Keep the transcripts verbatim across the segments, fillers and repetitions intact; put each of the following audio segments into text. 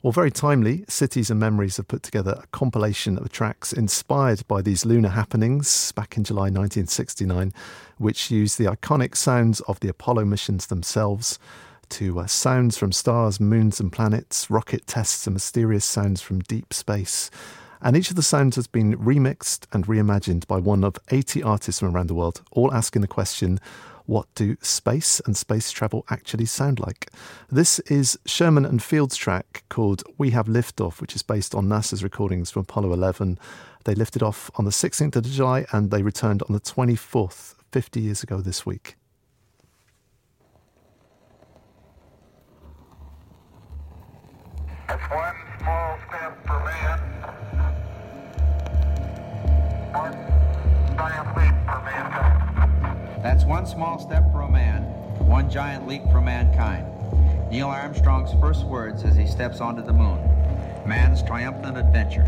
Well, very timely, Cities and Memories have put together a compilation of tracks inspired by these lunar happenings back in July nineteen sixty-nine, which used the iconic sounds of the Apollo missions themselves to uh, sounds from stars, moons and planets, rocket tests and mysterious sounds from deep space. And each of the sounds has been remixed and reimagined by one of eighty artists from around the world, all asking the question, what do space and space travel actually sound like? This is Sherman and Field's track called We Have Liftoff, which is based on NASA's recordings from Apollo eleven. They lifted off on the sixteenth of July and they returned on the twenty-fourth, fifty years ago this week. That's one small step for man, one giant leap for mankind. That's one small step for a man, one giant leap for mankind. Neil Armstrong's first words as he steps onto the moon. Man's triumphant adventure.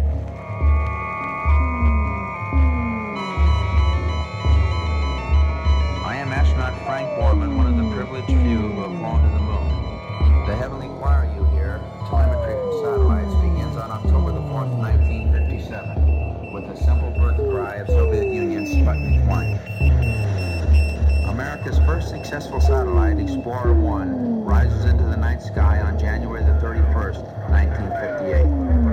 I am astronaut Frank Borman, one of the privileged few who have flown to the moon. The heavenly choir you hear, telemetry from satellites, begins on October the fourth, nineteen fifty-seven, with the simple birth cry of Soviet Union's Sputnik one. America's first successful satellite, Explorer one, rises into the night sky on January the thirty-first, nineteen fifty-eight.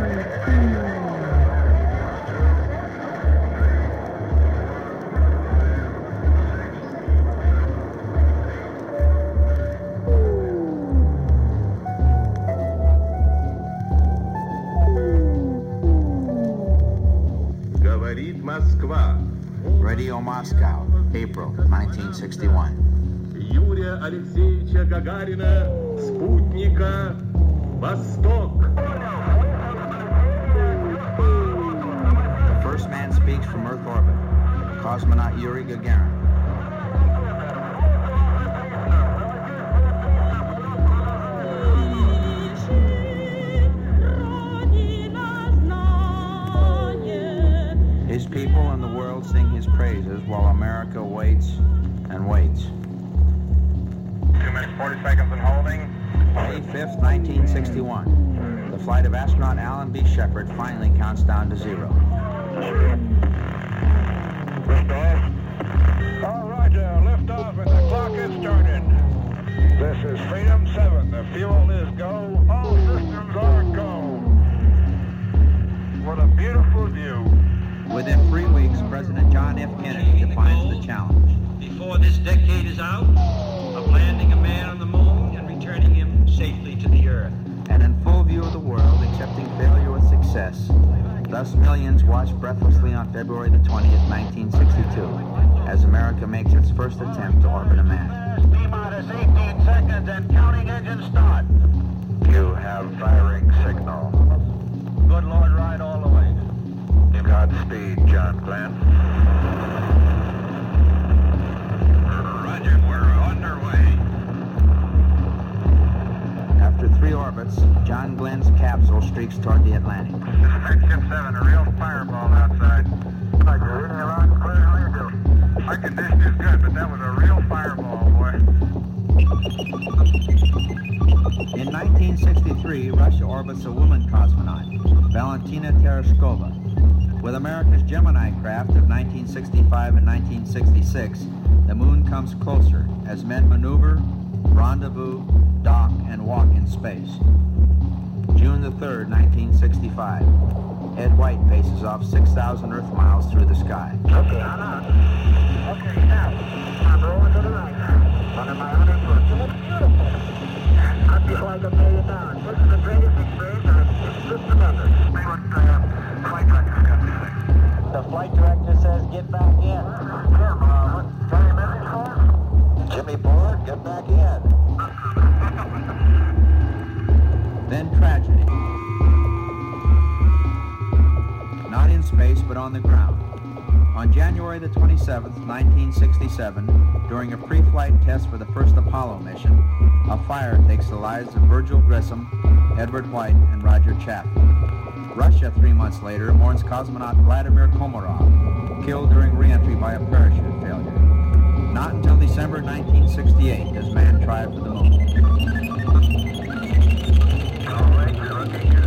Говорит Москва. Radio Moscow, April nineteen sixty-one. Юрия Алексеевича Гагарина, спутника «Восток». The first man speaks from Earth orbit, cosmonaut Yuri Gagarin. His people and the world sing his praises while America waits and waits. Two minutes, forty seconds and holding. May fifth, nineteen sixty-one. The flight of astronaut Alan B. Shepard finally counts down to zero. Liftoff. All roger, liftoff and the clock is started. This is Freedom seven. The fuel is go. All systems are go. What a beautiful view. Within three weeks, President John F. Kennedy defines the challenge. Before this decade is out, of landing a man on the moon and returning him safely to the Earth. And in full view of the world, accepting failure with success, thus millions watched breathlessly on February the twentieth, nineteen sixty-two, as America makes its first attempt to orbit a man. T-minus eighteen seconds and counting engine start. You have firing signal. Good Lord, ride all the way. Godspeed, John Glenn. Roger, we're underway. After three orbits, John Glenn's capsule streaks toward the Atlantic. This is Ship seven, a real fireball outside. Roger, reading you loud and clear, how you do? Our condition is good, but that was a real fireball, boy. In nineteen sixty-three, Russia orbits a woman cosmonaut, Valentina Tereshkova. With America's Gemini craft of nineteen sixty-five and nineteen sixty-six, the moon comes closer as men maneuver, rendezvous, dock, and walk in space. June the third, nineteen sixty-five. Ed White paces off six thousand Earth miles through the sky. Okay, I'm out. Okay, now, I'm rolling to the right now. Under my hundred foot. It looks beautiful. I feel like a million dollars. This is the greatest experience I've just remembered. See what uh, flight director's got to say. The flight director says get back in. Jim, uh, what, got any message for us? Jimmy Ford, get back in. Then tragedy. Not in space, but on the ground. On January the twenty-seventh, nineteen sixty-seven, during a pre-flight test for the first Apollo mission, a fire takes the lives of Virgil Grissom, Edward White, and Roger Chapman. Russia, three months later, mourns cosmonaut Vladimir Komarov, killed during re-entry by a parachute failure. Not until December nineteen sixty-eight does man try for the moon. All right, you're looking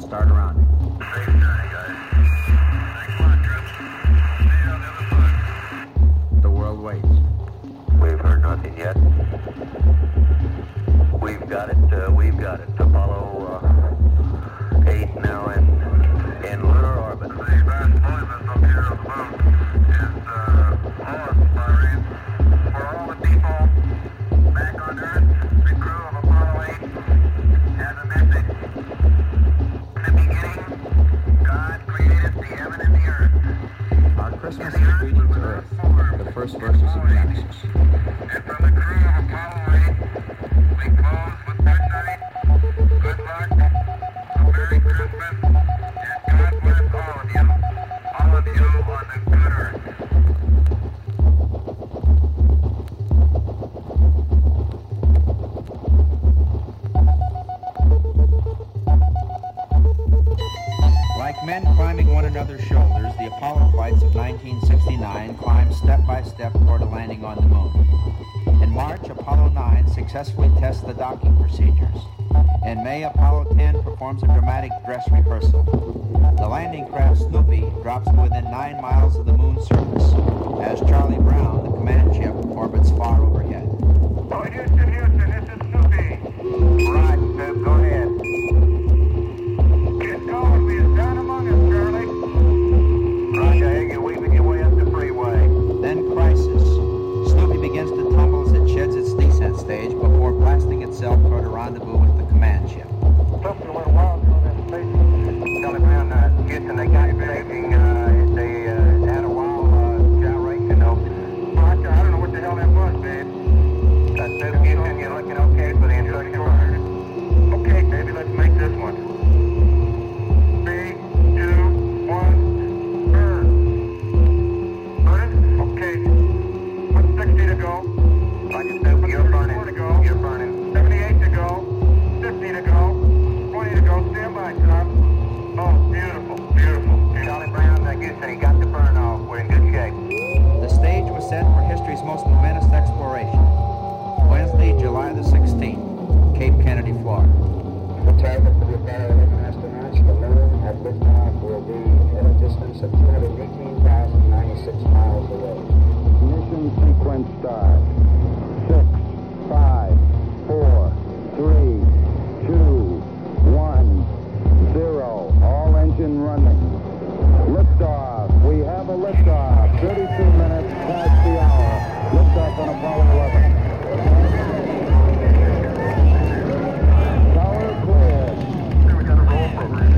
start around you. Safe journey, guys. Thanks a lot, troops. See you on the other side. The world waits. We've heard nothing yet. We've got it, uh, we've got it. Apollo uh, eight now in, in lunar orbit. The vast movement up here of the moon is uh, awe-inspiring. For all the people back on Earth, the crew of Apollo eight has a message. In the beginning, God created the heaven and the earth. Our Christmas is greeting to Earth, the first verses of Genesis. And from the crew of Apollo eight, we close with good night, good luck, a Merry Christmas, and God bless all of you, all of you on the good earth. Like men climbing one another's shoulders, the Apollo flights of nineteen sixty-nine climbed step by step toward a landing on the moon. In March, Apollo nine successfully tests the docking procedures. In May, Apollo ten performs a dramatic dress rehearsal. The landing craft Snoopy drops to within nine miles of the moon's surface, as Charlie Brown, the command ship, orbits far overhead. Oh, Houston, Houston, this is Snoopy. Right, Snoop, go ahead. Get going, we is down among us, Charlie. Roger, you're weaving your way up the freeway. Then crisis. Snoopy begins to tumble as it sheds its descent stage before blasting itself toward a rendezvous with the command ship. Something a little wild on that space. Charlie Brown, uh, Houston, they got saving, uh, they, uh, had a wild, uh, gyration, though. Roger, I don't know what the hell that was, babe. Uh, Snoop, Houston, you're looking okay for the instruction burn. Okay, baby, let's make this one. Three, two, one, burn. Burn? Okay. What's sixty to go? Roger, Snoop, you're burning. To go. You're burning. seventy-eight to go. fifty to go. twenty to go. Stand by, Tom. Oh, beautiful, beautiful. Charlie Brown, uh, Houston, he got the burn off. We're in good shape. The stage was set for history's most momentous exploration. Wednesday, July the sixteenth, Cape Kennedy, Florida. The target for the Apollo eleven astronauts, the moon, at liftoff will be at a distance of two hundred eighteen thousand ninety-six miles away. Ignition sequence start. Six, five, four, three, two, one, zero. All engine running. Liftoff. We have a liftoff. thirty-two minutes past the hour. Liftoff on Apollo eleven. Tower clear. Here we got a roll program.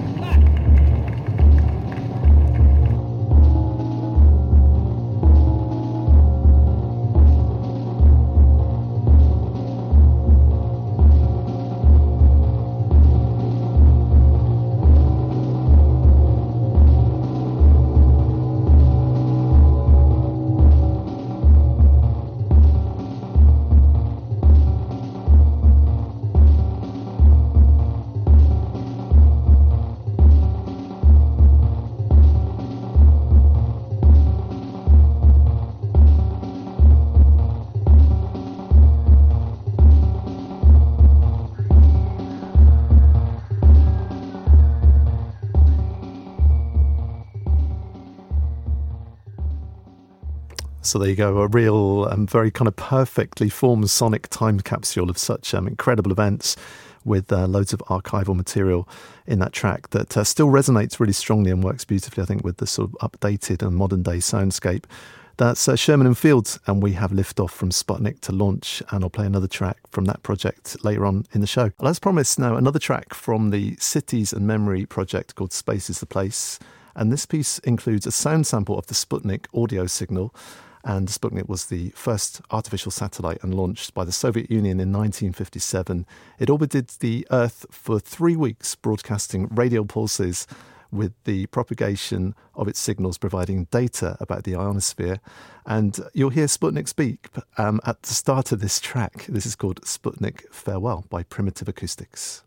So there you go, a real and um, very kind of perfectly formed sonic time capsule of such um, incredible events with uh, loads of archival material in that track that uh, still resonates really strongly and works beautifully, I think, with the sort of updated and modern day soundscape. That's uh, Sherman and Fields, and we have liftoff from Sputnik to launch, and I'll play another track from that project later on in the show. Well, as promised, now another track from the Cities and Memory project called Space is the Place, and this piece includes a sound sample of the Sputnik audio signal. And Sputnik was the first artificial satellite and launched by the Soviet Union in nineteen fifty-seven. It orbited the Earth for three weeks, broadcasting radio pulses with the propagation of its signals providing data about the ionosphere. And you'll hear Sputnik speak um, at the start of this track. This is called Sputnik Farewell by Primitive Acoustics.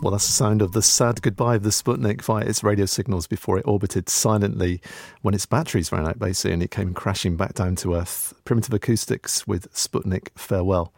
Well, that's the sound of the sad goodbye of the Sputnik via its radio signals before it orbited silently when its batteries ran out, basically, and it came crashing back down to Earth. Primitive Acoustics with Sputnik Farewell.